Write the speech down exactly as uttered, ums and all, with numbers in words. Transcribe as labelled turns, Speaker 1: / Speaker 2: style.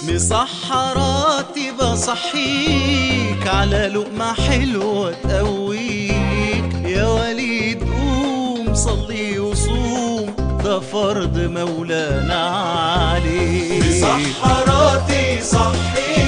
Speaker 1: مسحراتي بصحيك على لقمة حلوة تقويك، يا وليد قوم صلي وصوم ده فرض مولانا عليك.
Speaker 2: مسحراتي صحيك